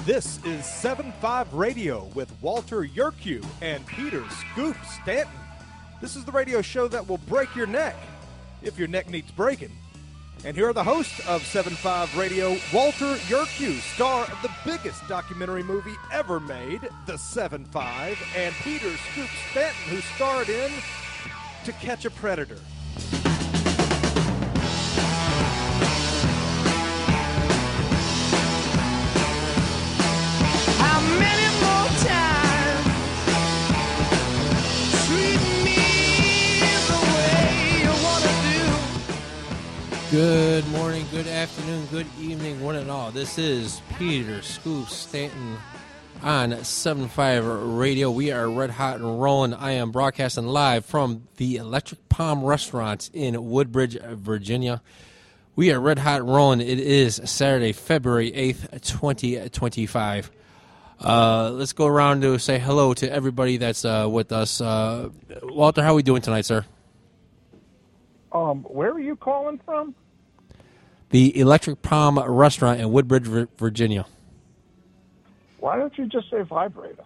This is 7.5 Radio with Walter Yerkew and Peter Scoop Stanton. This is the radio show that will break your neck, if your neck needs breaking. And here are the hosts of 7.5 Radio, Walter Yerkew, star of the biggest documentary movie ever made, The 7.5, and Peter Scoop Stanton, who starred in To Catch a Predator. Good morning, good afternoon, good evening, one and all. This is Peter Scoop Stanton on 7.5 Radio. We are red hot and rolling. I am broadcasting live from the Electric Palm Restaurant in Woodbridge, Virginia. We are red hot and rolling. It is Saturday, February 8th, 2025. Let's go around to say hello to everybody that's with us. Walter, how are we doing tonight, sir? Where are you calling from? The Electric Palm Restaurant in Woodbridge, Virginia. Why don't you just say vibrator?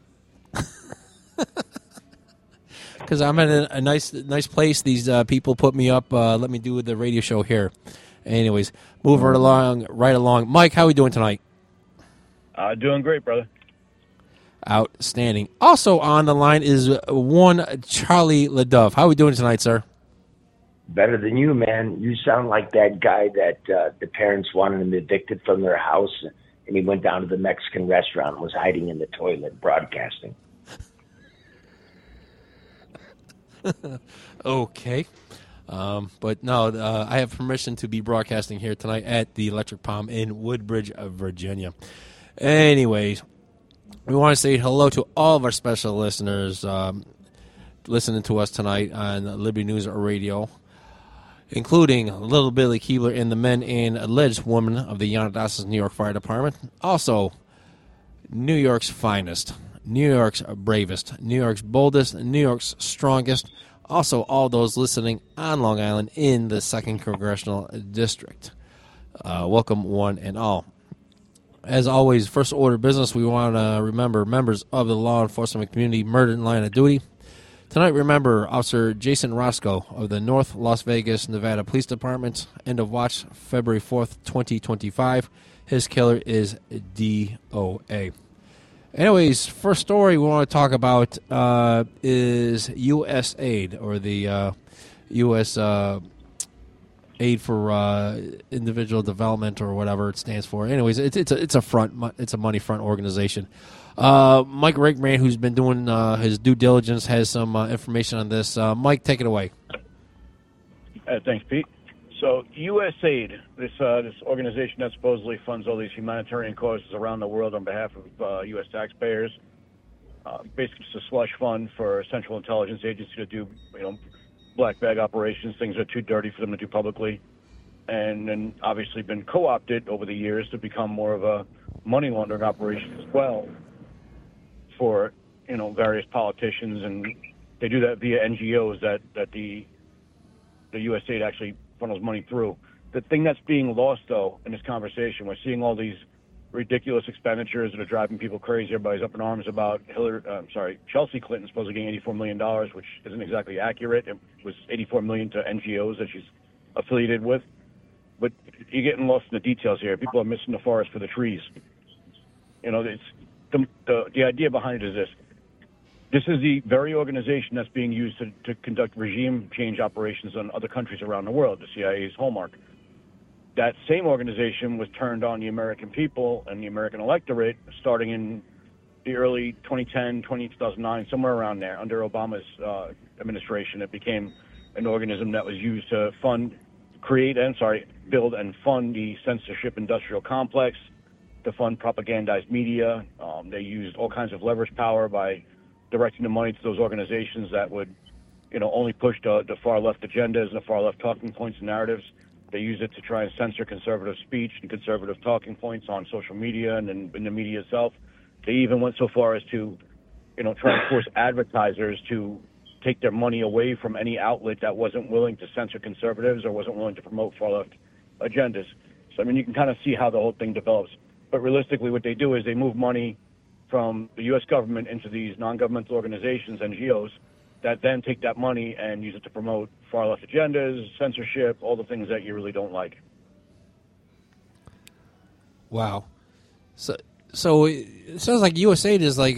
Because I'm at a nice place. These people put me up. Let me do the radio show here. Anyways, move right along. Mike, how are we doing tonight? Doing great, brother. Outstanding. Also on the line is one Charlie LeDuff. How are we doing tonight, sir? Better than you, man. You sound like that guy that the parents wanted him evicted from their house, and he went down to the Mexican restaurant and was hiding in the toilet broadcasting. Okay. But no, I have permission to be broadcasting here tonight at the Electric Palm in Woodbridge, Virginia. Anyways, we want to say hello to all of our special listeners listening to us tonight on Liberty News Radio, including Little Billy Keebler and the men and alleged woman of the Yanadasas New York Fire Department. Also, New York's finest, New York's bravest, New York's boldest, New York's strongest. Also, all those listening on Long Island in the 2nd Congressional District. Welcome, one and all. As always, first order of business, we want to remember members of the law enforcement community murdered in line of duty. Tonight, remember Officer Jason Roscoe of the North Las Vegas, Nevada Police Department. End of watch, February 4th, 2025. His killer is DOA. Anyways, first story we want to talk about is USAID, or the U.S. Aid for Individual Development, or whatever it stands for. Anyways, it's a front, it's a money front organization. Mike Rakeman, who's been doing his due diligence, has some information on this. Mike, take it away. Thanks, Pete. So USAID, this organization that supposedly funds all these humanitarian causes around the world on behalf of U.S. taxpayers, basically it's a slush fund for Central Intelligence Agency to do, black bag operations, things that are too dirty for them to do publicly, and then obviously been co-opted over the years to become more of a money laundering operation as well for, various politicians, and they do that via NGOs that the USAID actually funnels money through. The thing that's being lost, though, in this conversation, we're seeing all these ridiculous expenditures that are driving people crazy. Everybody's up in arms about Chelsea Clinton supposedly getting $84 million, which isn't exactly accurate. It was $84 million to NGOs that she's affiliated with. But you're getting lost in the details here. People are missing the forest for the trees. It's the idea behind it is this. This is the very organization that's being used to conduct regime change operations on other countries around the world, the CIA's hallmark. That same organization was turned on the American people and the American electorate starting in the early 2009, somewhere around there, under Obama's administration. It became an organism that was used to build and fund the censorship industrial complex, to fund propagandized media. They used all kinds of leverage power by directing the money to those organizations that would, only push the far left agendas and the far left talking points and narratives. They used it to try and censor conservative speech and conservative talking points on social media and in the media itself. They even went so far as to, try and force advertisers to take their money away from any outlet that wasn't willing to censor conservatives or wasn't willing to promote far left agendas. So, you can kind of see how the whole thing develops. But realistically, what they do is they move money from the U.S. government into these non-governmental organizations, NGOs, that then take that money and use it to promote far-left agendas, censorship, all the things that you really don't like. Wow. So it sounds like USAID is like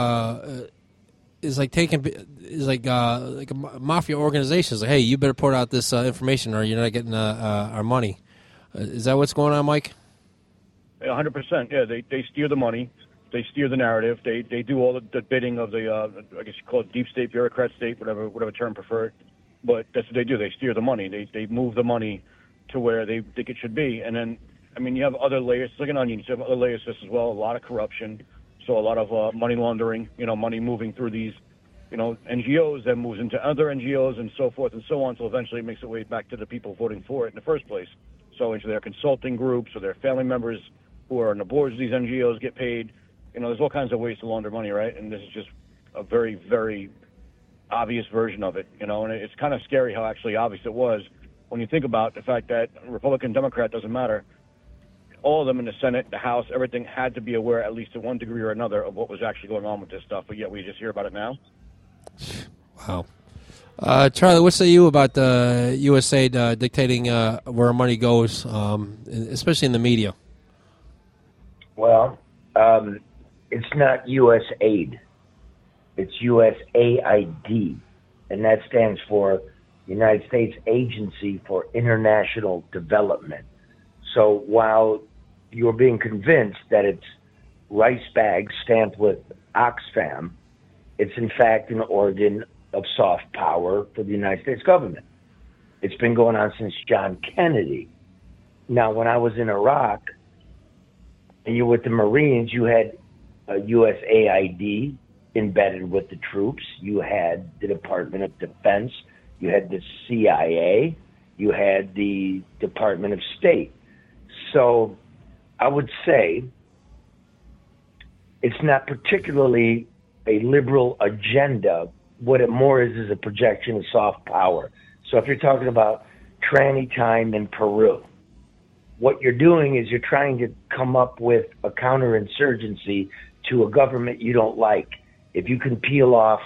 like a mafia organization. It's like, hey, you better put out this information, or you're not getting our money. Is that what's going on, Mike? 100%. Yeah, they steer the money, they steer the narrative, they do all the bidding of the I guess you call it deep state, bureaucrat state, whatever term preferred. But that's what they do. They steer the money. They move the money to where they think it should be, and then. I mean, you have other layers. It's like an onion. You have other layers to this as well. A lot of corruption. So a lot of money laundering, money moving through these, NGOs, then moves into other NGOs and so forth and so on. So eventually it makes its way back to the people voting for it in the first place. So into their consulting groups or their family members who are on the boards of these NGOs get paid. There's all kinds of ways to launder money, right? And this is just a very, very obvious version of it, and it's kind of scary how actually obvious it was when you think about the fact that Republican, Democrat doesn't matter. All of them in the Senate, the House, everything had to be aware, at least to one degree or another, of what was actually going on with this stuff. But yet we just hear about it now. Wow. Charlie, what say you about the USAID dictating where money goes, especially in the media? Well, it's not USAID. It's USAID, and that stands for United States Agency for International Development. So while you're being convinced that it's rice bags stamped with Oxfam, it's in fact an organ of soft power for the United States government. It's been going on since John Kennedy. Now, when I was in Iraq and you were with the Marines, you had a USAID embedded with the troops. You had the Department of Defense. You had the CIA. You had the Department of State. So I would say it's not particularly a liberal agenda. What it more is a projection of soft power. So if you're talking about tranny time in Peru, what you're doing is you're trying to come up with a counterinsurgency to a government you don't like. If you can peel off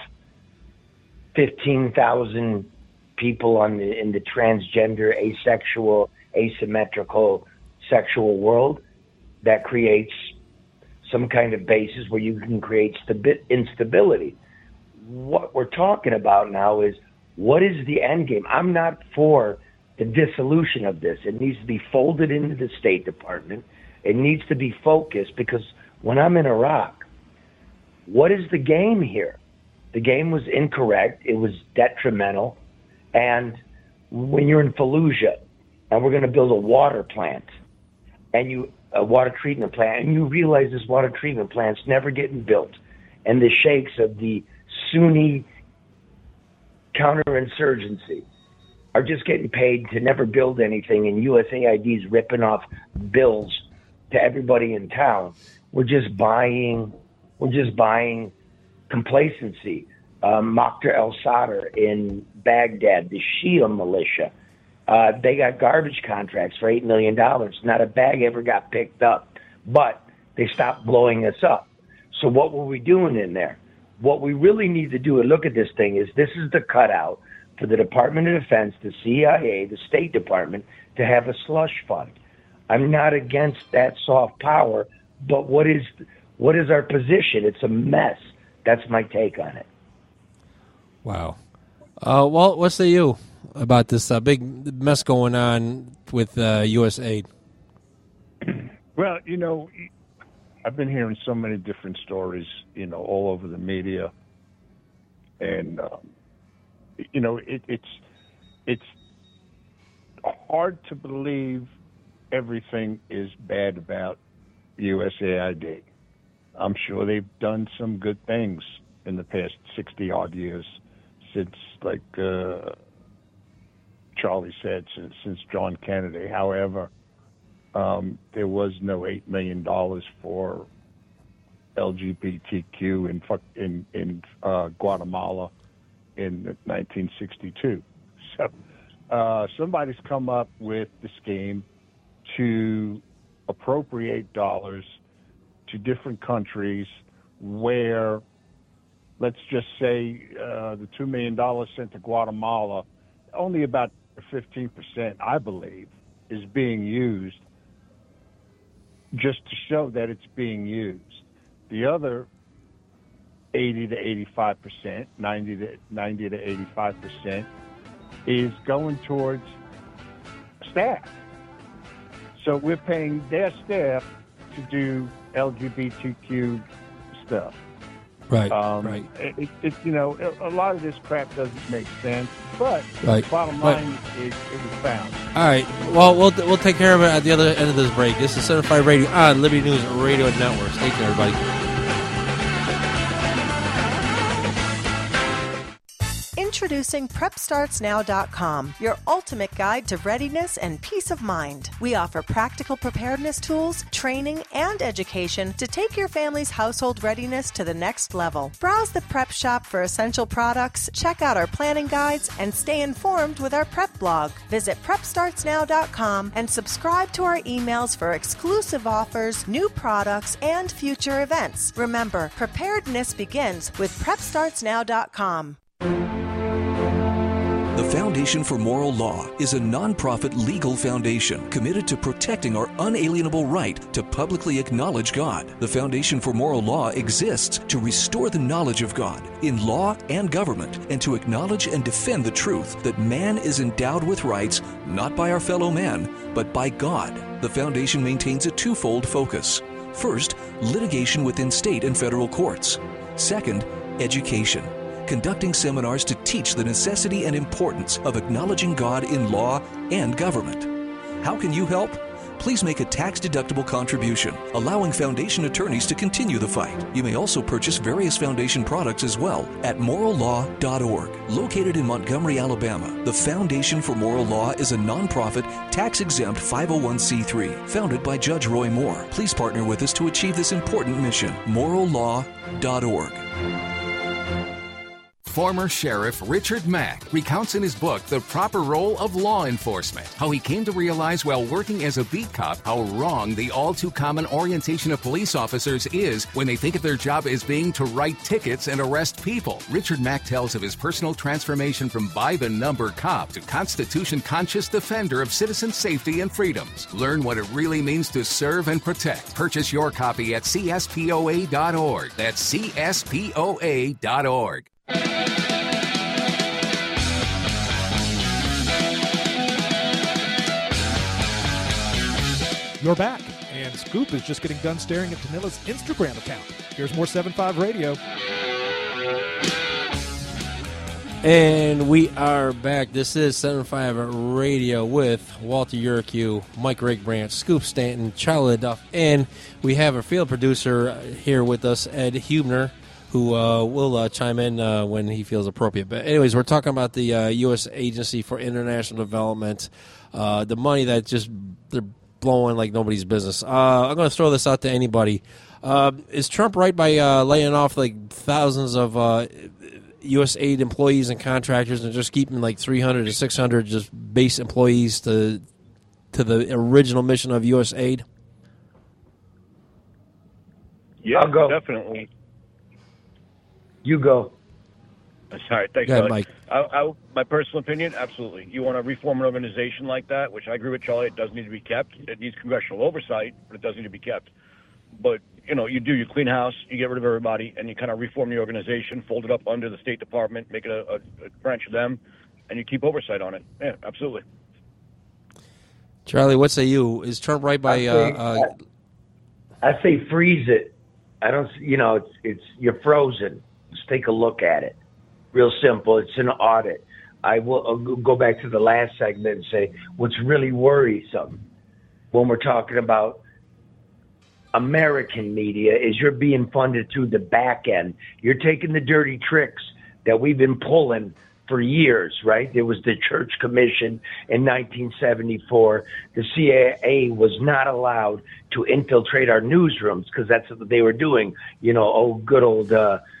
15,000 people in the transgender, asexual, asymmetrical sexual world, that creates some kind of basis where you can create instability. What we're talking about now is, what is the end game? I'm not for the dissolution of this. It needs to be folded into the State Department. It needs to be focused, because when I'm in Iraq, what is the game here? The game was incorrect. It was detrimental. And when you're in Fallujah and we're going to build a water plant, and a water treatment plant, and you realize this water treatment plant's never getting built, and the sheikhs of the Sunni counterinsurgency are just getting paid to never build anything, and USAID's ripping off bills to everybody in town. We're just buying complacency. Mokhtar al-Sadr in Baghdad, the Shia militia, they got garbage contracts for $8 million. Not a bag ever got picked up, but they stopped blowing us up. So what were we doing in there? What we really need to do and look at this thing is, this is the cutout for the Department of Defense, the CIA, the State Department, to have a slush fund. I'm not against that soft power, but what is our position? It's a mess. That's my take on it. Wow. Walt, what say you about this big mess going on with USAID? Well, I've been hearing so many different stories, all over the media, and it's hard to believe everything is bad about USAID. I'm sure they've done some good things in the past 60-odd years since, like Charlie said, since John Kennedy. However, there was no $8 million for LGBTQ in Guatemala in 1962. So somebody's come up with the scheme to appropriate dollars to different countries where, let's just say, the $2 million sent to Guatemala, only about 15%, I believe, is being used, just to show that it's being used. The other 80 to 85%, 90 to 85% is going towards staff. So we're paying their staff to do LGBTQ stuff. Right, right. A lot of this crap doesn't make sense, but the bottom line is it was found. All right. Well, we'll take care of it at the other end of this break. This is 75 Radio on Liberty News Radio Network. Stay tuned, everybody. Introducing PrepStartsNow.com, your ultimate guide to readiness and peace of mind. We offer practical preparedness tools, training, and education to take your family's household readiness to the next level. Browse the prep shop for essential products, check out our planning guides, and stay informed with our prep blog. Visit PrepStartsNow.com and subscribe to our emails for exclusive offers, new products, and future events. Remember, preparedness begins with PrepStartsNow.com. The Foundation for Moral Law is a nonprofit legal foundation committed to protecting our unalienable right to publicly acknowledge God. The Foundation for Moral Law exists to restore the knowledge of God in law and government, and to acknowledge and defend the truth that man is endowed with rights not by our fellow man, but by God. The foundation maintains a twofold focus. First, litigation within state and federal courts. Second, education, conducting seminars to teach the necessity and importance of acknowledging God in law and government. How can you help? Please make a tax-deductible contribution, allowing foundation attorneys to continue the fight. You may also purchase various foundation products as well at morallaw.org. Located in Montgomery, Alabama, the Foundation for Moral Law is a nonprofit, tax-exempt 501c3 founded by Judge Roy Moore. Please partner with us to achieve this important mission. morallaw.org. Former Sheriff Richard Mack recounts in his book The Proper Role of Law Enforcement how he came to realize while working as a beat cop how wrong the all-too-common orientation of police officers is when they think of their job as being to write tickets and arrest people. Richard Mack tells of his personal transformation from by-the-number cop to Constitution-conscious defender of citizen safety and freedoms. Learn what it really means to serve and protect. Purchase your copy at CSPOA.org. That's CSPOA.org. You're back, and Scoop is just getting done staring at Danila's Instagram account. Here's more 7.5 Radio. And we are back. This is 7.5 Radio with Walter Urquhart, Mike Rigbrandt, Scoop Stanton, Charlie Duff, and we have a field producer here with us, Ed Hubner, who will chime in when he feels appropriate. But anyways, we're talking about the U.S. Agency for International Development, the money that just they're blowing like nobody's business. I'm going to throw this out to anybody. Is Trump right by laying off like thousands of U.S. aid employees and contractors and just keeping like 300 to 600 just base employees to the original mission of U.S. aid? Yeah, I'll go. Definitely. You go. Sorry, thanks, Go ahead, Charlie. Mike. My personal opinion, absolutely. You want to reform an organization like that, which I agree with Charlie, it does need to be kept. It needs congressional oversight, but it does need to be kept. But, you clean house, you get rid of everybody, and you kind of reform the organization, fold it up under the State Department, make it a branch of them, and you keep oversight on it. Yeah, absolutely. Charlie, what say you? Is Trump right by... I say freeze it. I don't, it's you're frozen. Let's take a look at it. Real simple. It's an audit. I'll go back to the last segment and say what's really worrisome when we're talking about American media is you're being funded through the back end. You're taking the dirty tricks that we've been pulling for years, right? There was the Church Commission in 1974. The CIA was not allowed to infiltrate our newsrooms because that's what they were doing. Good old...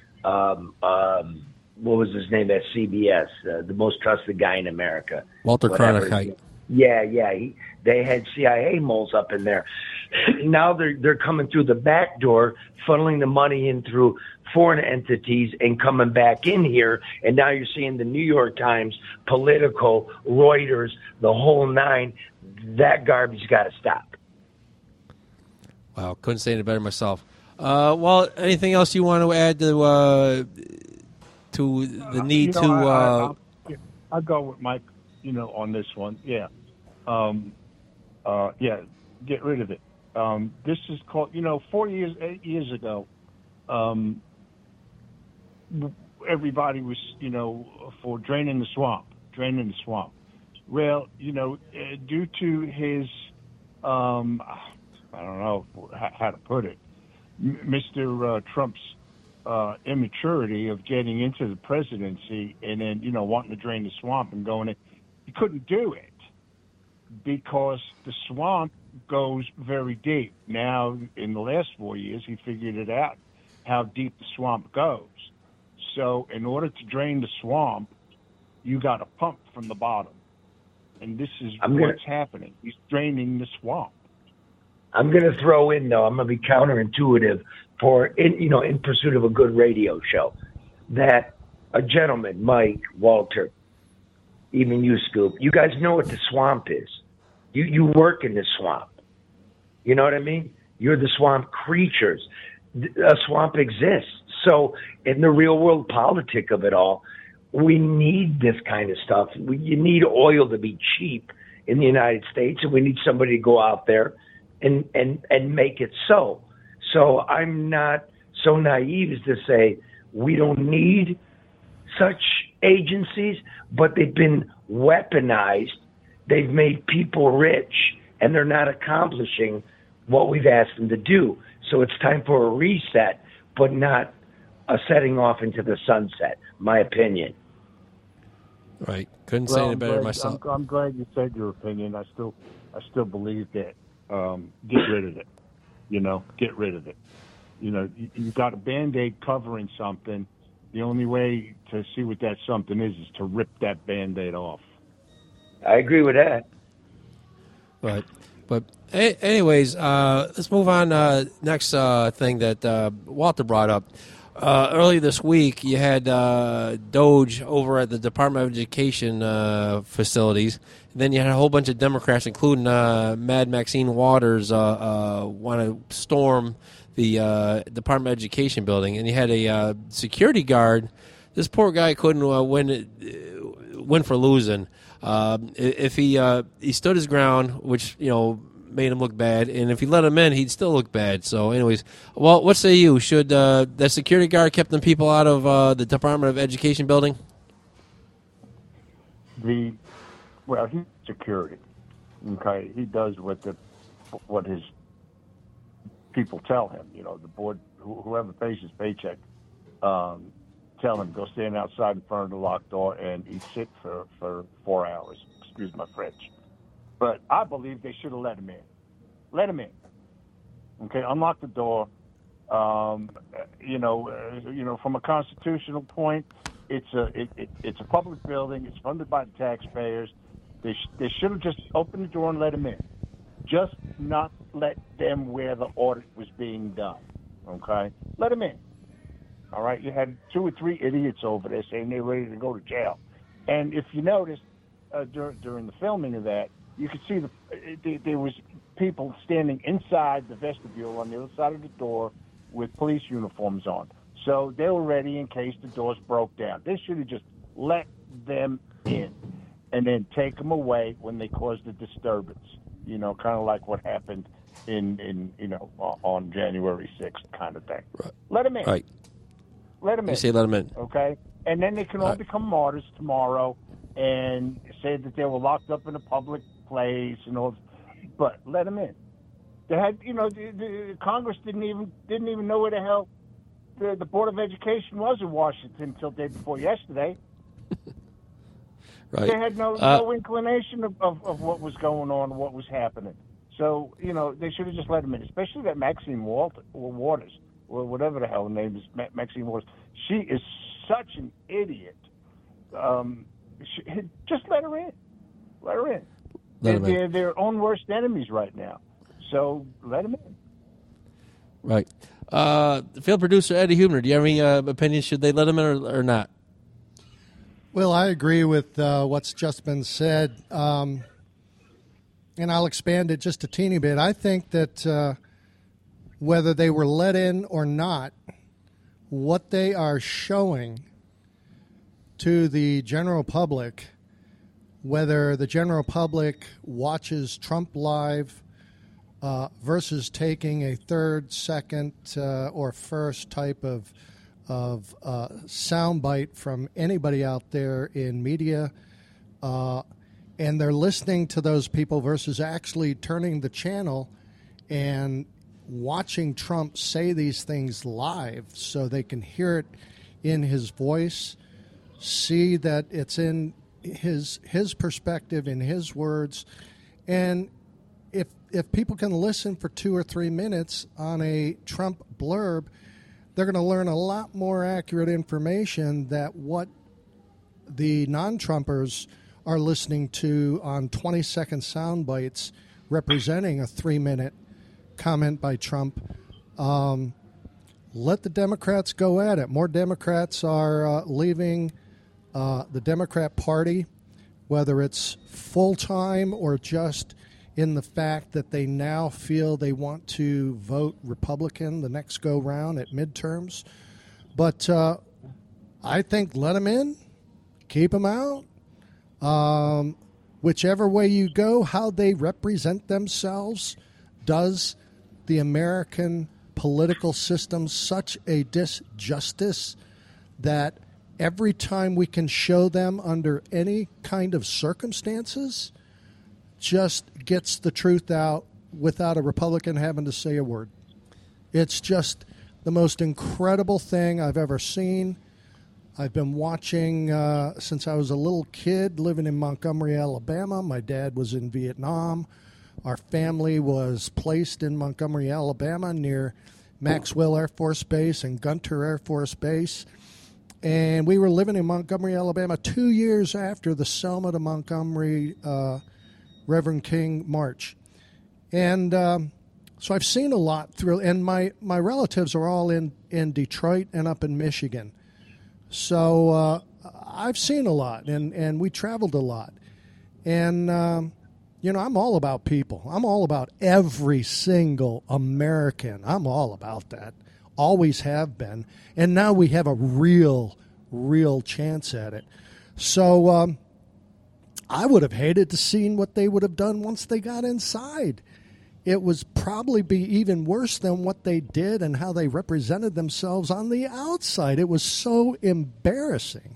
what was his name at CBS? The most trusted guy in America. Walter Cronkite. Yeah. They had CIA moles up in there. Now they're coming through the back door, funneling the money in through foreign entities and coming back in here. And now you're seeing the New York Times, Political, Reuters, the whole nine. That garbage got to stop. Wow, couldn't say it better myself. Well, anything else you want to add to the need to? I'll go with Mike. On this one, yeah, get rid of it. This is called, 8 years ago, everybody was, for draining the swamp. Well, due to his, I don't know how to put it, Mr. Trump's immaturity of getting into the presidency and then, wanting to drain the swamp and going in, he couldn't do it because the swamp goes very deep. Now, in the last 4 years, he figured it out, how deep the swamp goes. So in order to drain the swamp, you got to pump from the bottom. And this is what's happening. He's draining the swamp. I'm going to throw in, though, I'm going to be counterintuitive in pursuit of a good radio show, that a gentleman, Mike, Walter, even you, Scoop, you guys know what the swamp is. You work in the swamp. You know what I mean? You're the swamp creatures. A swamp exists. So in the real world politic of it all, we need this kind of stuff. You need oil to be cheap in the United States, and we need somebody to go out there and make it so. So I'm not so naive as to say we don't need such agencies, but they've been weaponized. They've made people rich, and they're not accomplishing what we've asked them to do. So it's time for a reset, but not a setting off into the sunset, my opinion. Right. Couldn't say it better myself. I'm glad you said your opinion. I still believe that. Get rid of it. Get rid of it. You've got a Band-Aid covering something. The only way to see what that something is to rip that Band-Aid off. I agree with that. But anyways, let's move on. Next thing that Walter brought up. Earlier this week, you had Doge over at the Department of Education facilities. And then you had a whole bunch of Democrats, including Mad Maxine Waters, want to storm the Department of Education building. And you had a security guard. This poor guy couldn't win for losing. If he stood his ground, which made him look bad, and if he let him in, he'd still look bad. So, anyways, well, what say you? Should the security guard kept them people out of the Department of Education building? He's security. Okay, he does what his people tell him. The board, whoever pays his paycheck, tell him go stand outside in front of the locked door and eat shit for 4 hours. Excuse my French. But I believe they should have let him in. Let him in. Okay, unlock the door. From a constitutional point, it's a public building. It's funded by the taxpayers. They should have just opened the door and let him in. Just not let them where the audit was being done. Okay, let him in. All right, you had 2 or 3 idiots over there saying they're ready to go to jail. And if you noticed during the filming of that, you could see there was people standing inside the vestibule on the other side of the door with police uniforms on. So they were ready in case the doors broke down. They should have just let them in and then take them away when they caused a disturbance. Kind of like what happened on January 6th kind of thing. Right. Let them in. Right. Let them in. You say let them in. Okay? And then they can all become martyrs tomorrow and say that they were locked up in a public place and all, but let them in. They had, the Congress didn't even know where the hell the Board of Education was in Washington until day before yesterday. Right. They had no inclination of what was going on, what was happening. So they should have just let them in, especially that Maxine Waters, or whatever the hell her name is, Maxine Waters. She is such an idiot. Just let her in. Let her in. They're their own worst enemies right now. So let him in. Right. Field producer Eddie Huebner, do you have any opinions? Should they let him in or not? Well, I agree with what's just been said, and I'll expand it just a teeny bit. I think that whether they were let in or not, what they are showing to the general public, whether the general public watches Trump live versus taking a third, second, or first type of soundbite from anybody out there in media, and they're listening to those people versus actually turning the channel and watching Trump say these things live so they can hear it in his voice, see that it's in his perspective, in his words, and if people can listen for 2 or 3 minutes on a Trump blurb, they're going to learn a lot more accurate information that what the non-Trumpers are listening to on 20-second sound bites representing a 3-minute comment by Trump. Let the Democrats go at it. More Democrats are leaving the Democrat Party, whether it's full-time or just in the fact that they now feel they want to vote Republican the next go-round at midterms. But I think let them in, keep them out. Whichever way you go, how they represent themselves does the American political system such a disjustice that every time we can show them under any kind of circumstances just gets the truth out without a Republican having to say a word. It's just the most incredible thing I've ever seen. I've been watching since I was a little kid living in Montgomery, Alabama. My dad was in Vietnam. Our family was placed in Montgomery, Alabama near Maxwell Air Force Base and Gunter Air Force Base. And we were living in Montgomery, Alabama 2 years after the Selma to Montgomery Reverend King March. And so I've seen a lot through, and my relatives are all in Detroit and up in Michigan. So I've seen a lot, and we traveled a lot. And, I'm all about people. I'm all about every single American. I'm all about that. Always have been. And now we have a real chance at it. So I would have hated to see what they would have done once they got inside. It was probably be even worse than what they did and how they represented themselves on the outside. It was so embarrassing.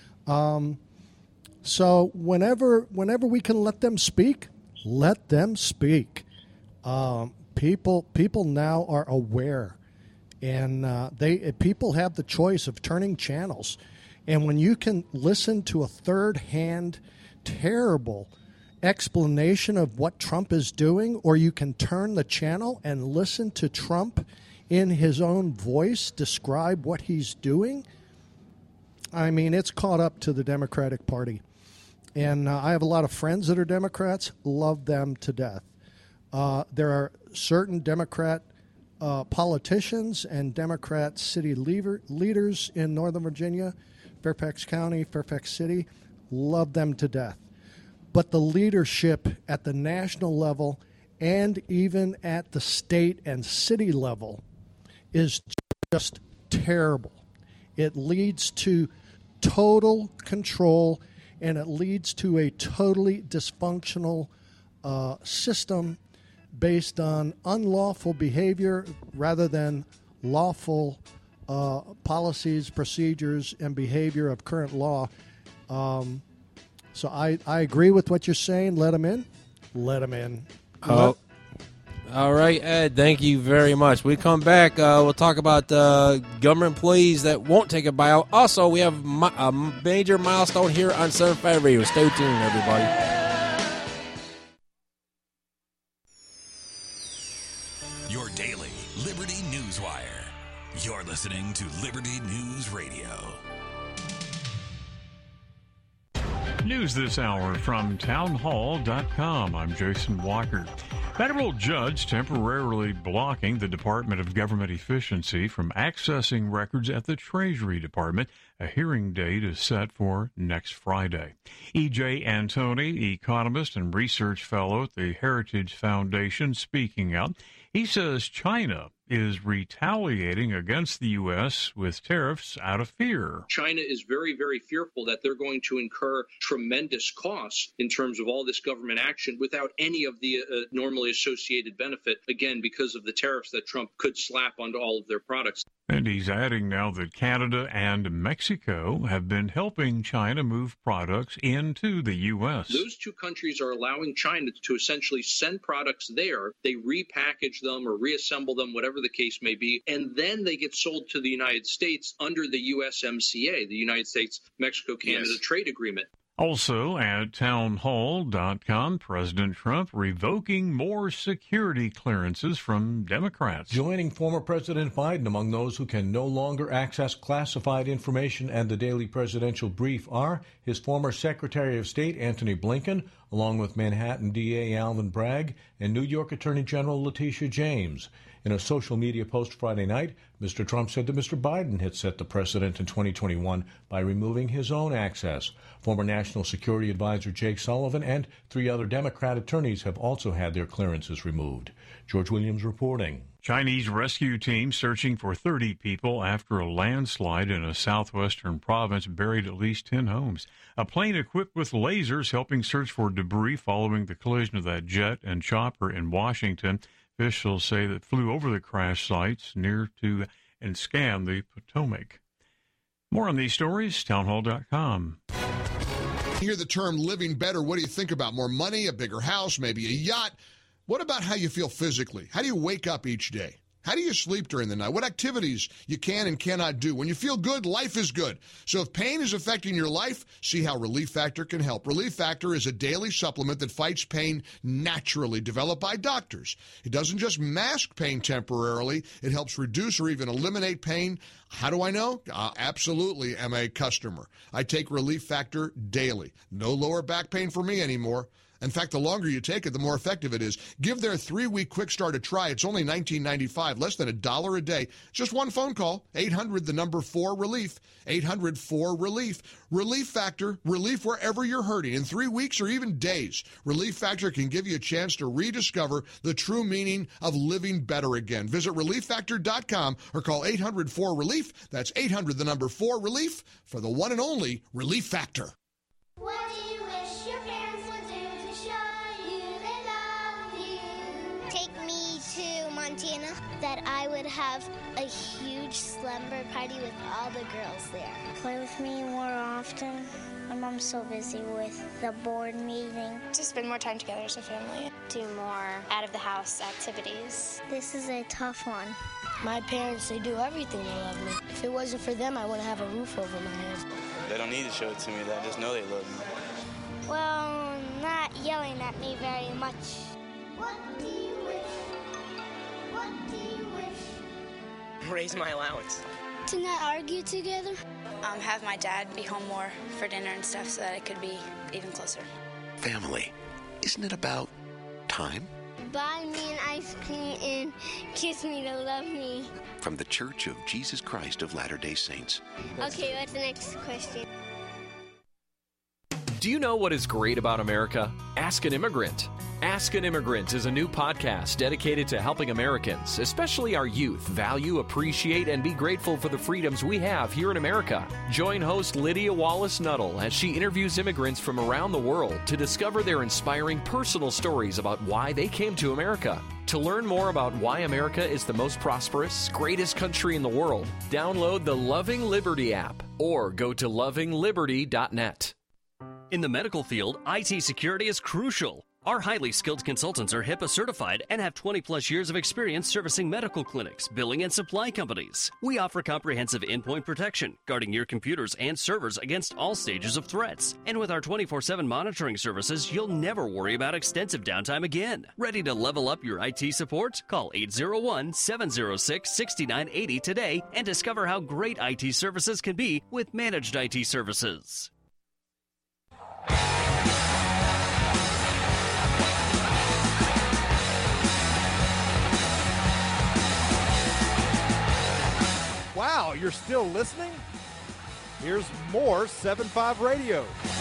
So whenever we can let them speak, let them speak. People now are aware, and people have the choice of turning channels. And when you can listen to a third-hand, terrible explanation of what Trump is doing, or you can turn the channel and listen to Trump in his own voice describe what he's doing, I mean, it's caught up to the Democratic Party. And I have a lot of friends that are Democrats, love them to death. There are certain Democrat politicians and Democrat city leaders in Northern Virginia, Fairfax County, Fairfax City, love them to death. But the leadership at the national level and even at the state and city level is just terrible. It leads to total control, and it leads to a totally dysfunctional system based on unlawful behavior rather than lawful policies, procedures, and behavior of current law. So I agree with what you're saying. Let them in. Let them in. All right, Ed, thank you very much. We come back, we'll talk about government employees that won't take a buyout. Also, we have a major milestone here on 7.5 Radio. Stay tuned, everybody. Your daily Liberty Newswire. You're listening to Liberty News Radio. News this hour from townhall.com. I'm Jason Walker. Federal judge temporarily blocking the Department of Government Efficiency from accessing records at the Treasury Department. A hearing date is set for next Friday. E.J. Antoni, economist and research fellow at the Heritage Foundation, speaking out. He says China is retaliating against the U.S. with tariffs out of fear. China is very, very fearful that they're going to incur tremendous costs in terms of all this government action without any of the normally associated benefit, again, because of the tariffs that Trump could slap onto all of their products. And he's adding now that Canada and Mexico have been helping China move products into the U.S. Those two countries are allowing China to essentially send products there. They repackage them or reassemble them, whatever the case may be, and then they get sold to the United States under the USMCA, the United States-Mexico-Canada Trade Agreement. Also at townhall.com, President Trump revoking more security clearances from Democrats. Joining former President Biden among those who can no longer access classified information and the daily presidential brief are his former Secretary of State, Antony Blinken, along with Manhattan DA Alvin Bragg and New York Attorney General Letitia James. In a social media post Friday night, Mr. Trump said that Mr. Biden had set the precedent in 2021 by removing his own access. Former National Security Advisor Jake Sullivan and 3 other Democrat attorneys have also had their clearances removed. George Williams reporting. Chinese rescue team searching for 30 people after a landslide in a southwestern province buried at least 10 homes. A plane equipped with lasers helping search for debris following the collision of that jet and chopper in Washington. Officials say that flew over the crash sites near to and scanned the Potomac. More on these stories, townhall.com. Hear the term living better. What do you think about? More money, a bigger house, maybe a yacht? What about how you feel physically? How do you wake up each day? How do you sleep during the night? What activities you can and cannot do? When you feel good, life is good. So if pain is affecting your life, see how Relief Factor can help. Relief Factor is a daily supplement that fights pain naturally, developed by doctors. It doesn't just mask pain temporarily. It helps reduce or even eliminate pain. How do I know? Absolutely am a customer. I take Relief Factor daily. No lower back pain for me anymore. In fact, the longer you take it, the more effective it is. Give their 3-week quick start a try. It's only $19.95, less than $1 a day. Just one phone call, 800-4-RELIEF, 800-4-RELIEF. Relief Factor, relief wherever you're hurting in 3 weeks or even days. Relief Factor can give you a chance to rediscover the true meaning of living better again. Visit ReliefFactor.com or call 800-4-RELIEF. That's 800-4-RELIEF for the one and only Relief Factor. What do you wish your parents would do to show you they love you? Take me to Montana. That I would have a huge slumber party with all the girls there. Play with me more often. My mom's so busy with the board meeting. To spend more time together as a family. Do more out-of-the-house activities. This is a tough one. My parents, they do everything. They love me. If it wasn't for them, I wouldn't have a roof over my head. They don't need to show it to me. I just know they love me. Well, not yelling at me very much. What do you wish? What do you wish? Raise my allowance. To not argue together. Have my dad be home more for dinner and stuff so that I could be even closer. Family, isn't it about time? Buy me an ice cream and kiss me to love me. From the Church of Jesus Christ of Latter-day Saints. Okay, what's the next question? Do you know what is great about America? Ask an Immigrant. Ask an Immigrant is a new podcast dedicated to helping Americans, especially our youth, value, appreciate, and be grateful for the freedoms we have here in America. Join host Lydia Wallace-Nuttall as she interviews immigrants from around the world to discover their inspiring personal stories about why they came to America. To learn more about why America is the most prosperous, greatest country in the world, download the Loving Liberty app or go to lovingliberty.net. In the medical field, IT security is crucial. Our highly skilled consultants are HIPAA certified and have 20-plus years of experience servicing medical clinics, billing, and supply companies. We offer comprehensive endpoint protection, guarding your computers and servers against all stages of threats. And with our 24/7 monitoring services, you'll never worry about extensive downtime again. Ready to level up your IT support? Call 801-706-6980 today and discover how great IT services can be with managed IT services. you're still listening, here's more 7-5 Radio.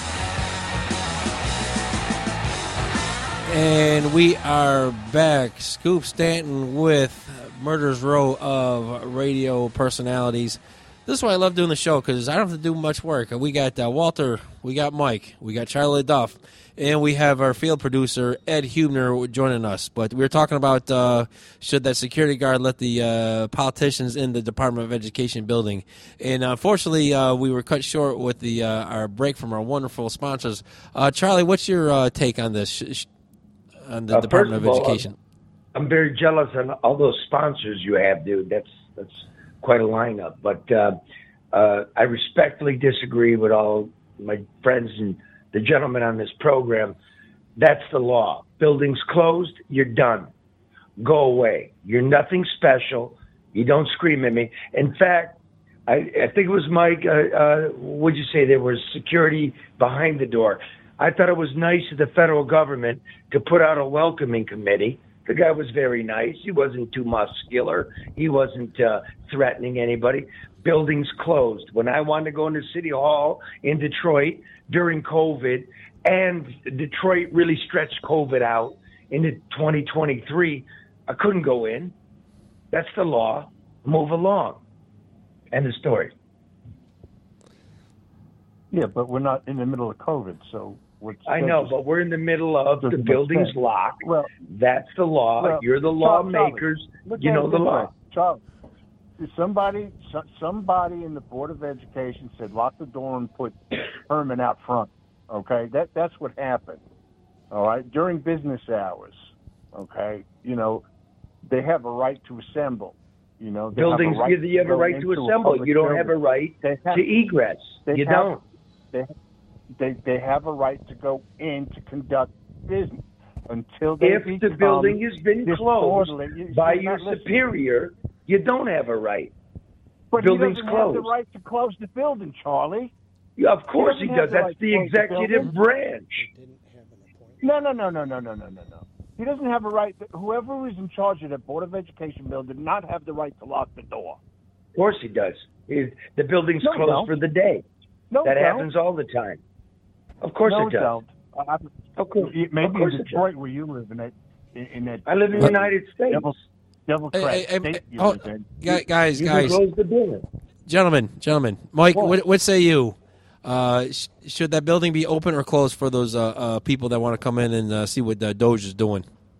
And we are back. Scoop Stanton with Murderers Row of radio personalities. This is why I love doing the show, because I don't have to do much work. We got Walter, we got Mike, we got Charlie Duff, and we have our field producer, Ed Hubner, joining us. But we were talking about should that security guard let the politicians in the Department of Education building. And unfortunately, we were cut short with our break from our wonderful sponsors. Charlie, what's your take on this, on the Department of Education? I'm very jealous on all those sponsors you have, dude. That's quite a lineup. But I respectfully disagree with all my friends and the gentlemen on this program. That's the law. Buildings closed, you're done. Go away. You're nothing special. You don't scream at me. In fact, I think it was Mike, would you say there was security behind the door? I thought it was nice of the federal government to put out a welcoming committee. The guy was very nice. He wasn't too muscular. He wasn't threatening anybody. Buildings closed. When I wanted to go into City Hall in Detroit during COVID, and Detroit really stretched COVID out into 2023, I couldn't go in. That's the law. Move along. End of story. Yeah, but we're not in the middle of COVID, so... I know, but we're in the middle of the building's locked. Well, that's the law. Well, you're the lawmakers. You know the law. Charlie, somebody in the Board of Education said lock the door and put Herman out front. Okay, that's what happened. All right, during business hours. Okay, they have a right to assemble. Buildings, you have a right to assemble. You don't have a right to egress. You don't. They have a right to go in to conduct business until they if the building has been closed by your superior, you don't have a right. But building's he doesn't closed. have the right to close the building, Charlie. Yeah, of course he does. That's the executive branch. No. He doesn't have a right. Whoever is in charge of the Board of Education building did not have the right to lock the door. Of course he does. The building's closed for the day. That happens all the time. Of course it does. Don't. Of course. Maybe in Detroit where you live in that. I live in the United States. Democrat state you live in. Guys. Close the building. Gentlemen. Mike, what say you? Should that building be open or closed for those people that want to come in and see what Doge is doing?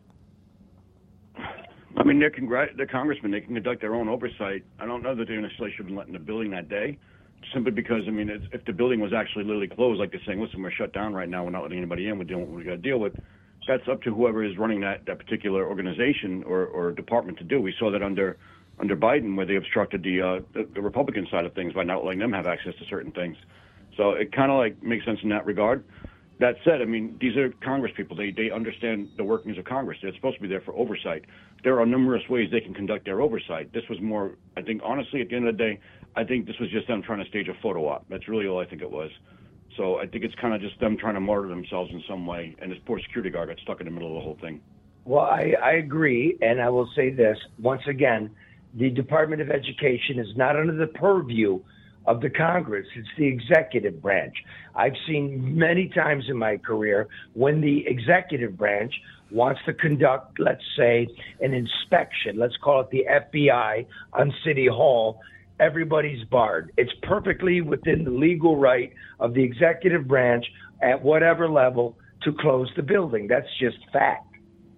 I mean, they're congressmen. They can conduct their own oversight. I don't know that they necessarily should have been letting the building that day. Simply because, I mean, if the building was actually literally closed, like they're saying, listen, we're shut down right now, we're not letting anybody in, we're doing what we got to deal with, that's up to whoever is running that particular organization or department to do. We saw that under Biden, where they obstructed the Republican side of things by not letting them have access to certain things. So it kind of makes sense in that regard. That said, I mean, these are Congress people. They understand the workings of Congress. They're supposed to be there for oversight. There are numerous ways they can conduct their oversight. This was more, I think, honestly, at the end of the day, I think this was just them trying to stage a photo op. That's really all I think it was. So I think it's kind of just them trying to martyr themselves in some way, and this poor security guard got stuck in the middle of the whole thing. Well, I agree, and I will say this. Once again, the Department of Education is not under the purview of the Congress. It's the executive branch. I've seen many times in my career when the executive branch wants to conduct, let's say, an inspection, let's call it the FBI on City Hall, everybody's barred. It's perfectly within the legal right of the executive branch at whatever level to close the building. That's just fact.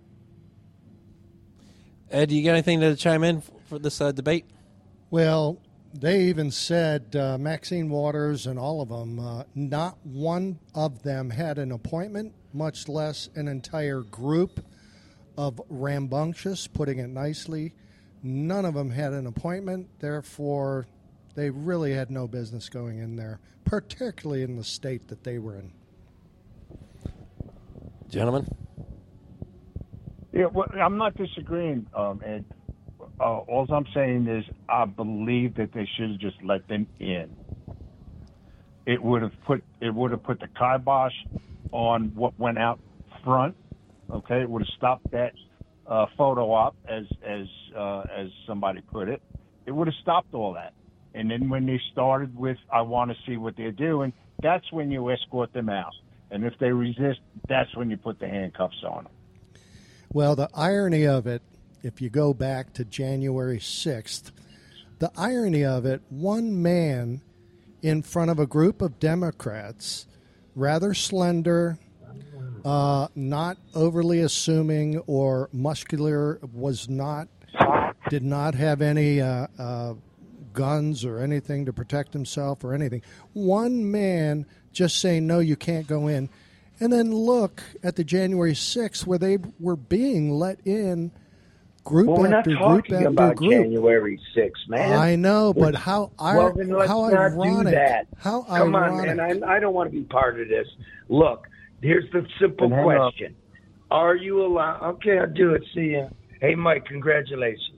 Ed, do you got anything to chime in for this debate? Well, they even said Maxine Waters and all of them, not one of them had an appointment, much less an entire group of rambunctious, putting it nicely. None of them had an appointment, therefore they really had no business going in there, particularly in the state that they were in. Gentlemen? Yeah, well, I'm not disagreeing, Ed. All I'm saying is I believe that they should have just let them in. It would have put the kibosh on what went out front. Okay, it would have stopped that photo op, as somebody put it. It would have stopped all that, And then when they started with, I want to see what they're doing, that's when you escort them out. And if they resist, that's when you put the handcuffs on them. Well, the irony of it, if you go back to January 6th, the irony of it, one man in front of a group of Democrats, rather slender, not overly assuming or muscular, did not have any guns or anything to protect himself or anything. One man just saying, no, you can't go in. And then look at the January 6th where they were being let in group we're after not group talking after about group. January 6th, man. I know, but how well, then let's how not ironic. do that. How Come ironic. on, man. I don't want to be part of this. Look, here's the simple Hang question. Are you allowed? Okay, I'll do it. See ya. Hey, Mike, congratulations.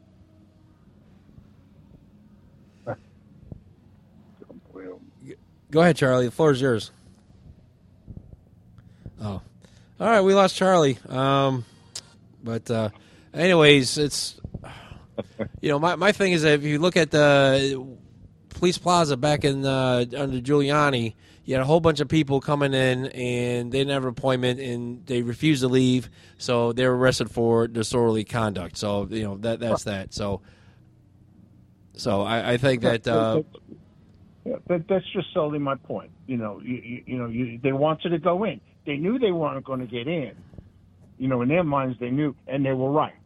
Go ahead, Charlie. The floor is yours. Oh, all right. We lost Charlie. But anyways, it's my thing is that if you look at the Police Plaza back in under Giuliani, you had a whole bunch of people coming in and they didn't have an appointment and they refused to leave, so they were arrested for disorderly conduct. So that's that. So I think that. Yeah, that's just solely my point. They wanted to go in. They knew they weren't going to get in. In their minds, they knew, and they were right.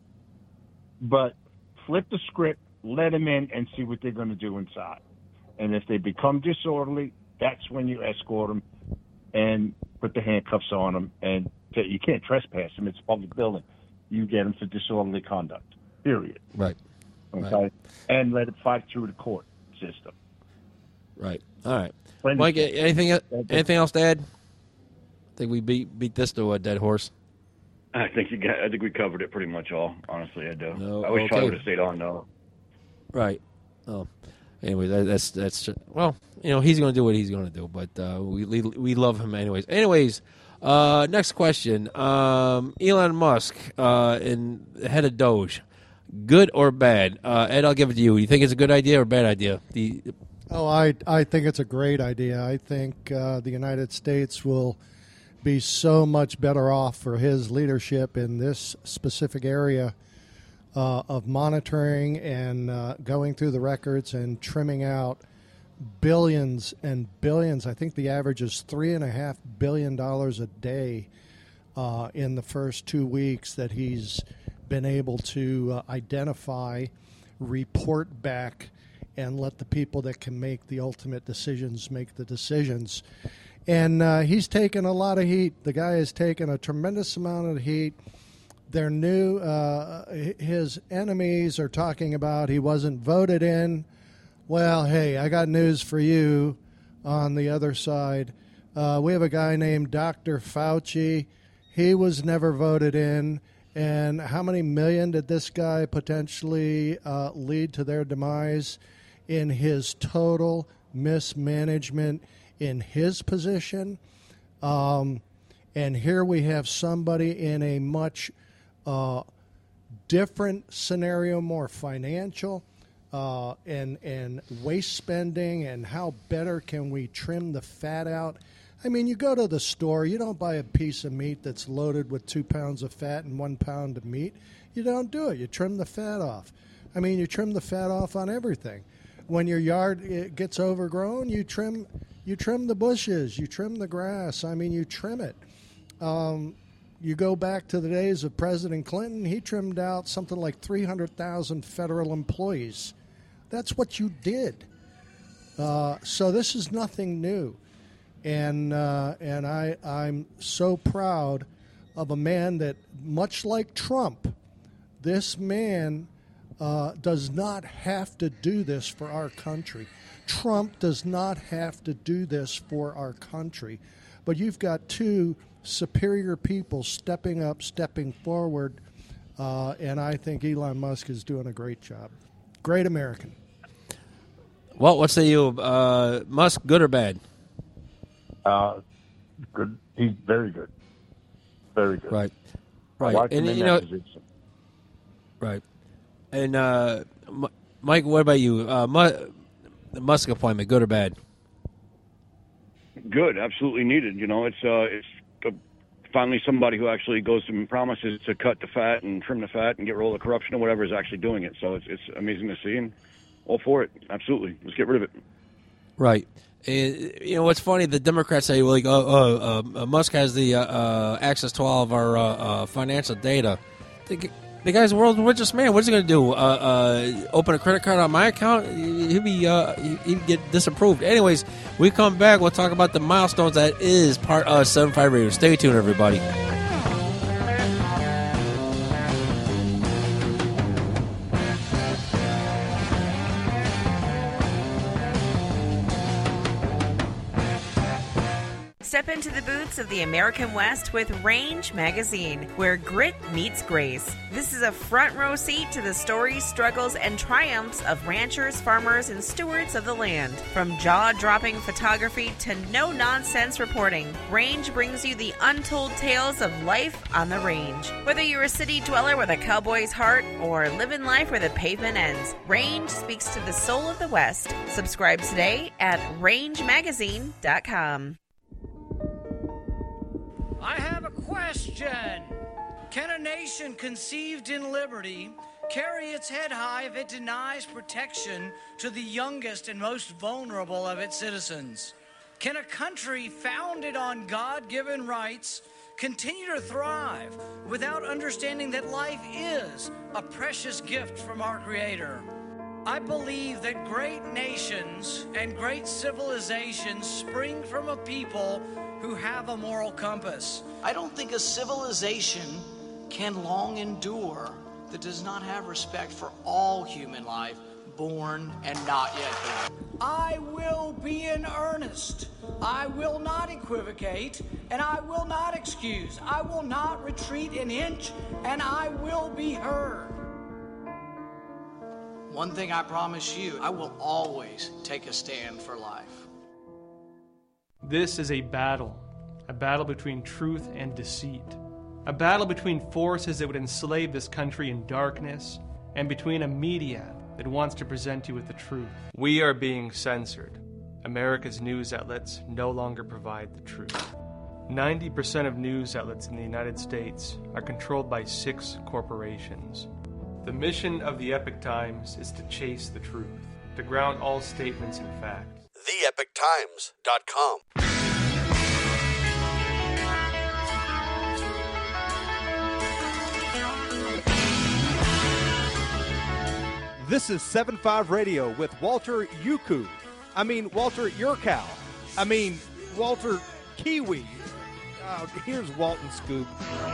But flip the script, let them in, and see what they're going to do inside. And if they become disorderly, that's when you escort them and put the handcuffs on them. And you can't trespass them. It's a public building. You get them for disorderly conduct, period. Right. Okay? Right. And let it fight through the court system. Right. All right. Mike, anything else to add? I think we beat this to a dead horse. I think we covered it pretty much all. Honestly, I do. No, I wish okay. Charlie would have stayed on though. Right. Oh. Anyway, that's well, he's going to do what he's going to do, but we love him anyways. Anyways, next question. Elon Musk and head of Doge, good or bad? Ed, I'll give it to you. You think it's a good idea or a bad idea? I think it's a great idea. I think the United States will be so much better off for his leadership in this specific area of monitoring and going through the records and trimming out billions and billions. I think the average is $3.5 billion a day in the first 2 weeks that he's been able to identify, report back, and let the people that can make the ultimate decisions make the decisions. And he's taken a lot of heat. The guy has taken a tremendous amount of heat. They're new. His enemies are talking about he wasn't voted in. Well, hey, I got news for you on the other side. We have a guy named Dr. Fauci. He was never voted in. And how many million did this guy potentially lead to their demise in his total mismanagement in his position? And here we have somebody in a much different scenario, more financial and waste spending, and how better can we trim the fat out. I mean, you go to the store, you don't buy a piece of meat that's loaded with 2 pounds of fat and 1 pound of meat. You don't do it. You trim the fat off. I mean, you trim the fat off on everything. When your yard gets overgrown, you trim the bushes, you trim the grass. I mean, you trim it. You go back to the days of President Clinton, he trimmed out something like 300,000 federal employees. That's what you did. So this is nothing new. And I'm so proud of a man that, much like Trump, this man does not have to do this for our country. Trump does not have to do this for our country. But you've got two superior people stepping up, stepping forward, and I think Elon Musk is doing a great job. Great American. Well, what say you? Musk, good or bad? Good. He's very good. Very good. Right. I like him in that position. Right. And Mike, what about you? The Musk appointment, good or bad? Good, absolutely needed. You know, it's finally somebody who actually goes and promises to cut the fat and trim the fat and get rid of the corruption or whatever is actually doing it. So it's amazing to see, and all for it. Absolutely, let's get rid of it. Right. And, you know what's funny? The Democrats say, "Well, like, Musk has the access to all of our financial data." The guy's the world's richest man. What's he going to do? Open a credit card on my account? He'd get disapproved. Anyways, we come back. We'll talk about the milestones that is part of 7-5 Radio. Stay tuned, everybody. Step into the boots of the American West with Range Magazine, where grit meets grace. This is a front row seat to the stories, struggles, and triumphs of ranchers, farmers, and stewards of the land. From jaw-dropping photography to no-nonsense reporting, Range brings you the untold tales of life on the range. Whether you're a city dweller with a cowboy's heart or living life where the pavement ends, Range speaks to the soul of the West. Subscribe today at rangemagazine.com. I have a question. Can a nation conceived in liberty carry its head high if it denies protection to the youngest and most vulnerable of its citizens? Can a country founded on God-given rights continue to thrive without understanding that life is a precious gift from our Creator? I believe that great nations and great civilizations spring from a people who have a moral compass. I don't think a civilization can long endure that does not have respect for all human life, born and not yet born. I will be in earnest. I will not equivocate, and I will not excuse. I will not retreat an inch, and I will be heard. One thing I promise you, I will always take a stand for life. This is a battle between truth and deceit, a battle between forces that would enslave this country in darkness, and between a media that wants to present you with the truth. We are being censored. America's news outlets no longer provide the truth. 90% of news outlets in the United States are controlled by 6 corporations. The mission of the Epoch Times is to chase the truth, to ground all statements in fact. TheEpochTimes.com. This is 7-5 Radio with Walter Yuku. Walter Yurkow. Walter Kiwi. Here's Walton Scoop.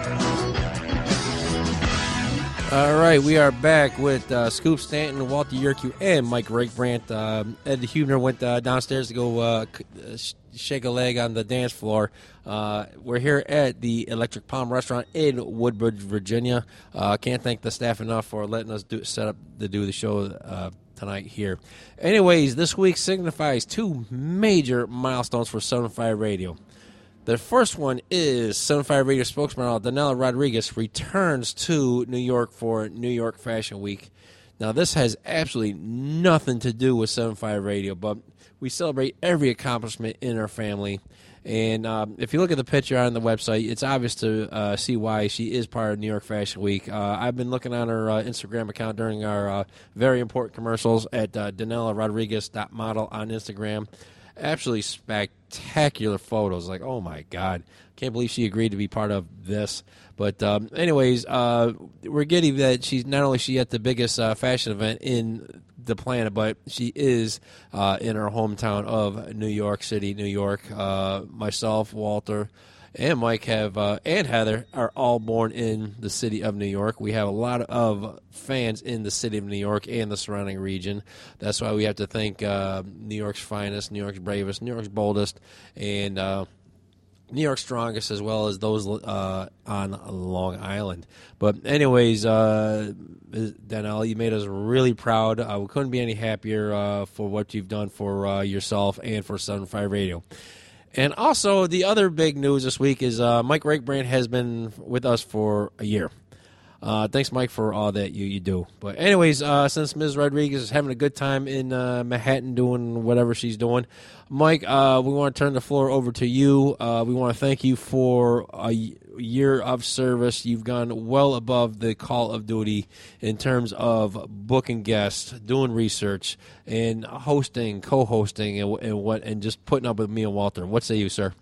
All right, we are back with Scoop Stanton, Walter Yurku, and Mike Rakebrandt. Ed Huebner went downstairs to go shake a leg on the dance floor. We're here at the Electric Palm Restaurant in Woodbridge, Virginia. Can't thank the staff enough for letting us set up to do the show tonight here. Anyways, this week signifies 2 major milestones for 7-5 Radio. The first one is 7-5 Radio spokesman Danella Rodriguez returns to New York for New York Fashion Week. Now, this has absolutely nothing to do with 7-5 Radio, but we celebrate every accomplishment in our family. And if you look at the picture on the website, it's obvious to see why she is part of New York Fashion Week. I've been looking on her Instagram account during our very important commercials at DanellaRodriguez.model on Instagram. Absolutely spectacular photos. Like, oh, my God. Can't believe she agreed to be part of this. But anyways, we're getting that she's not only she at the biggest fashion event in the planet, but she is in her hometown of New York City, New York. Myself, Walter, and Mike and Heather are all born in the city of New York. We have a lot of fans in the city of New York and the surrounding region. That's why we have to thank New York's finest, New York's bravest, New York's boldest, and New York's strongest, as well as those on Long Island. But anyways, Danelle, you made us really proud. We couldn't be any happier for what you've done for yourself and for 7-5 Radio. And also, the other big news this week is Mike Rakebrandt has been with us for a year. Thanks, Mike, for all that you do. But anyways, since Ms. Rodriguez is having a good time in Manhattan doing whatever she's doing, Mike, we want to turn the floor over to you. We want to thank you for a year of service. You've gone well above the call of duty in terms of booking guests, doing research, and hosting, co-hosting, and just putting up with me and Walter. What say you, sir?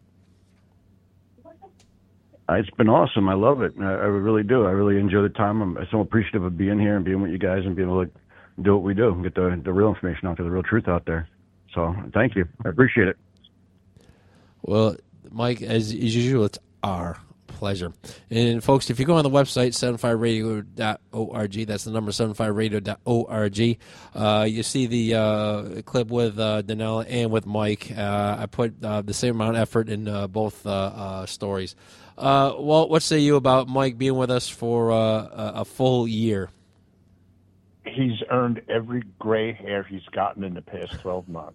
It's been awesome. I love it. I really do. I really enjoy the time. I'm so appreciative of being here and being with you guys and being able to do what we do, get the real information out there, the real truth out there. So thank you. I appreciate it. Well, Mike, as usual, it's our pleasure. And, folks, if you go on the website, 75radio.org, that's the number, 75radio.org, you see the clip with Danella and with Mike. I put the same amount of effort in both stories. Walt, what say you about Mike being with us for a full year? He's earned every gray hair he's gotten in the past 12 months.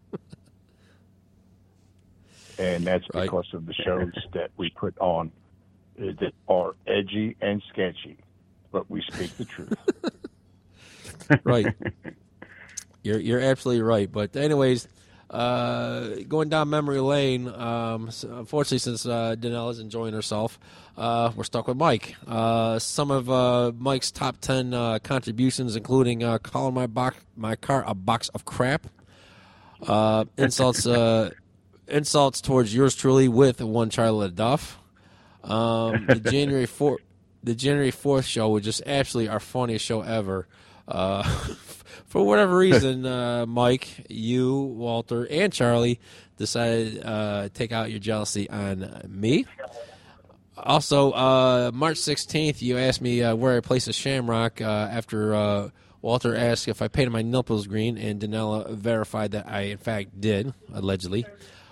And that's because of the shows that we put on that are edgy and sketchy, but we speak the truth. Right. You're absolutely right. But anyways, going down memory lane, unfortunately, since Danella's enjoying herself, we're stuck with Mike. Some of Mike's top 10 contributions, including calling my car a box of crap, insults towards yours truly with one Charlotte Duff. The January 4th show was just absolutely our funniest show ever. For whatever reason, Mike, you, Walter, and Charlie decided to take out your jealousy on me. Also, March 16th, you asked me where I placed a shamrock after Walter asked if I painted my nipples green, and Danella verified that I, in fact, did, allegedly.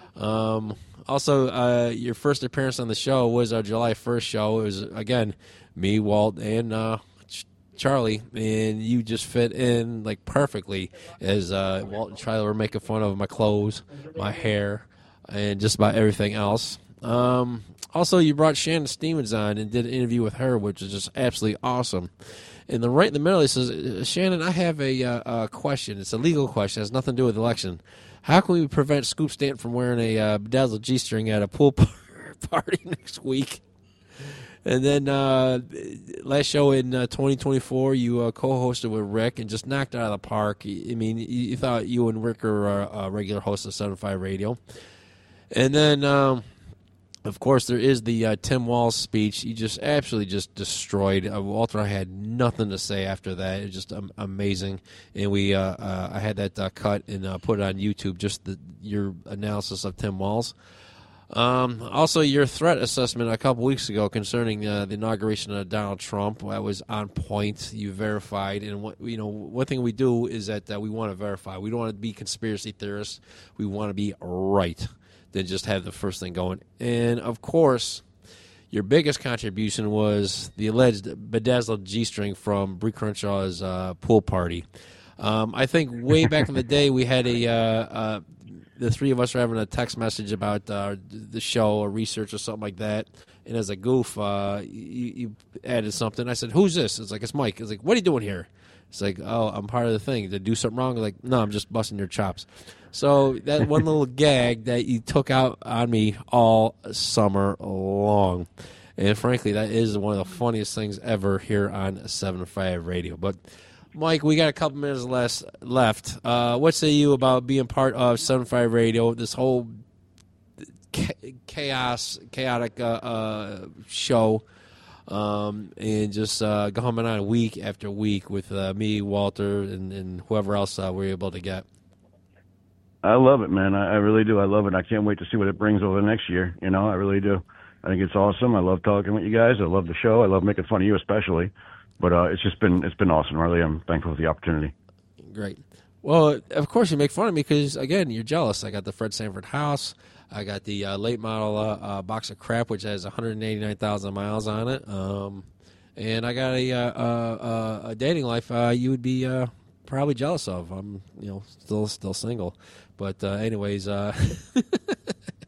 Also, your first appearance on the show was our July 1st show. It was, again, me, Walt, and Charlie, and you just fit in like perfectly as Walt and Charlie were making fun of my clothes, my hair, and just about everything else. Also, you brought Shannon Stevens on and did an interview with her, which is just absolutely awesome. And right in the middle, he says, Shannon, I have a question. It's a legal question. It has nothing to do with the election. How can we prevent Scoop Stanton from wearing a bedazzled G-string at a pool party next week? And then last show in 2024, you co-hosted with Rick and just knocked it out of the park. I mean, you thought you and Rick are a regular host of 75 Radio. And then, of course, there is the Tim Walz speech. You just absolutely just destroyed. Walter and I had nothing to say after that. It was just amazing. And we, I had that cut and put it on YouTube, just your analysis of Tim Walz. Also, your threat assessment a couple weeks ago concerning the inauguration of Donald Trump, that was on point. You verified, and one thing we do is that we want to verify. We don't want to be conspiracy theorists. We want to be right than just have the first thing going. And of course, your biggest contribution was the alleged bedazzled G-string from Bree Crenshaw's pool party. I think way back in the day, we had the three of us were having a text message about the show or research or something like that. And as a goof, you added something. I said, who's this? It's like, it's Mike. It's like, what are you doing here? It's like, oh, I'm part of the thing. Did I do something wrong? Like, no, I'm just busting your chops. So that one little gag that you took out on me all summer long. And frankly, that is one of the funniest things ever here on 75 Radio. But Mike, we got a couple minutes left. What say you about being part of 75 Radio, this whole chaotic show, and just coming on week after week with me, Walter, and whoever else we're able to get? I love it, man. I really do. I love it. I can't wait to see what it brings over the next year. I really do. I think it's awesome. I love talking with you guys. I love the show. I love making fun of you especially. But it's been awesome. Really, I'm thankful for the opportunity. Great. Well, of course you make fun of me because, again, you're jealous. I got the Fred Sanford house. I got the late model box of crap, which has 189,000 miles on it. And I got a dating life you would be probably jealous of. I'm still single. But anyways, well,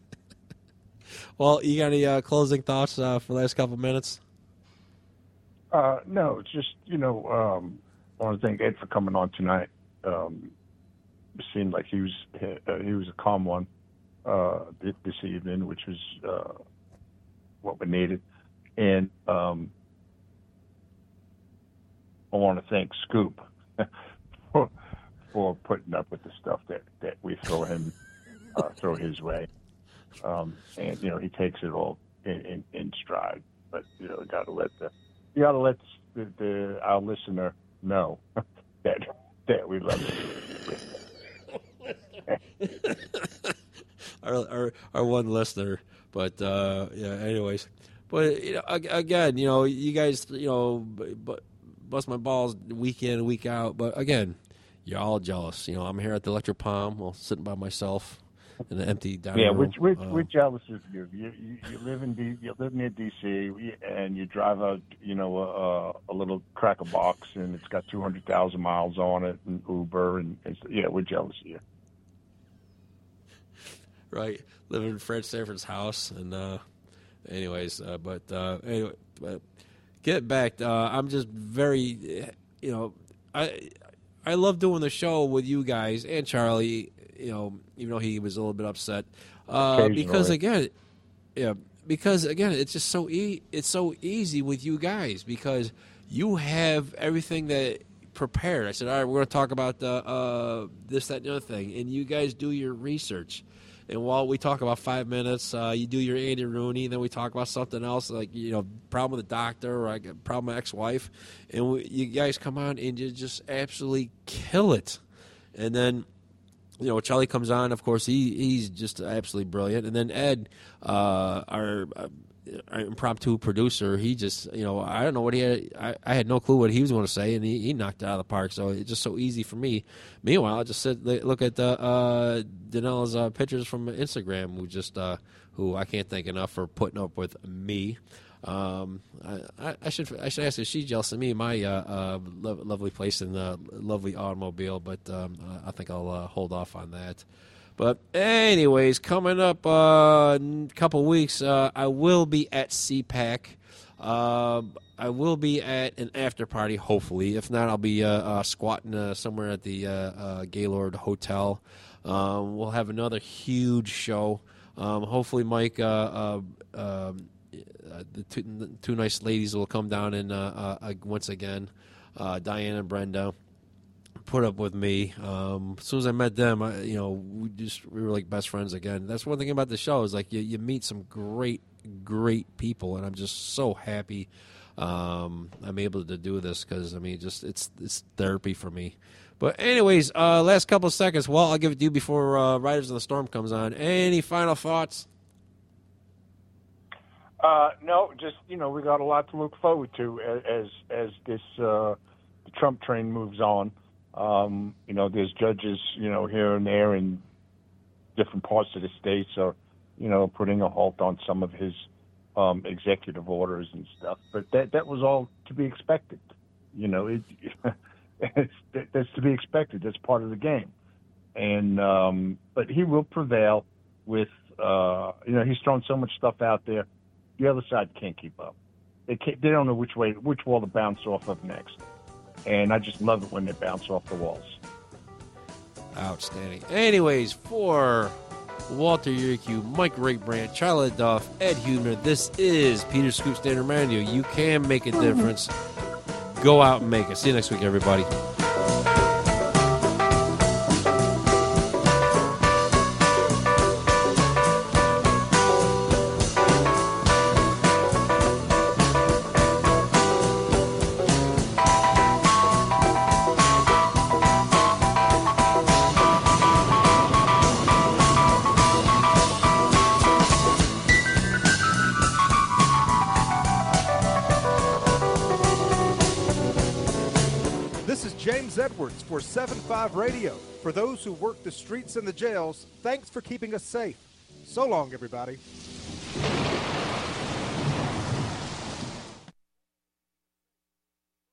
you got any closing thoughts for the last couple minutes? No, it's just, I want to thank Ed for coming on tonight. It seemed like he was a calm one this evening, which was what we needed. And I want to thank Scoop for putting up with the stuff that we throw his way. And he takes it all in stride. But gotta let our listener know that we love it. our one listener, but anyways, but again, you guys, bust my balls week in, week out, but again, you're all jealous. I'm here at the Electric Palm, sitting by myself in an empty dining room. We're jealous of you. You live near DC, and you drive a little cracker box, and it's got 200,000 miles on it, and Uber, and we're jealous of you. Right, living in Fred Sanford's house, and anyways, anyway, get back. I'm just very, I love doing the show with you guys and Charlie. Even though he was a little bit upset, because again, it's just so it's so easy with you guys because you have everything that prepared. I said, all right, we're going to talk about this, that, and the other thing, and you guys do your research. And while we talk about 5 minutes, you do your Andy Rooney, and then we talk about something else, like problem with the doctor or like a problem with ex-wife, and you guys come on and you just absolutely kill it. And then Charlie comes on. Of course, he's just absolutely brilliant. And then Ed, our impromptu producer, he just I don't know what he had. I had no clue what he was going to say, and he knocked it out of the park. So it's just so easy for me. Meanwhile, I just sit look at Danella's pictures from Instagram, who I can't thank enough for putting up with me. I should ask if she's jealous of me, my lovely place in the lovely automobile, but I think I'll hold off on that. But anyways, coming up a couple weeks, I will be at CPAC. I will be at an after party, hopefully. If not, I'll be squatting somewhere at the Gaylord Hotel. We'll have another huge show. Hopefully, Mike, the two nice ladies will come down and once again, Diane and Brenda, put up with me. As soon as I met them, we were like best friends again. That's one thing about the show is like you meet some great people, and I'm just so happy I'm able to do this because it's therapy for me. But anyways, last couple of seconds. Well, I'll give it to you before Riders in the Storm comes on. Any final thoughts? No, just we got a lot to look forward to as this the Trump train moves on. There's judges here and there in different parts of the states are putting a halt on some of his executive orders and stuff. But that was all to be expected. That's to be expected. That's part of the game. And but he will prevail with he's thrown so much stuff out there. The other side can't keep up. They don't know which wall to bounce off of next. And I just love it when they bounce off the walls. Outstanding. Anyways, for Walter Yerkew, Mike Rakebrand, Charlie Duff, Ed Huebner, this is Peter Scoop Standard Radio. You can make a difference. Go out and make it. See you next week, everybody. Edwards for 7-5 Radio. For those who work the streets and the jails, thanks for keeping us safe. So long, everybody.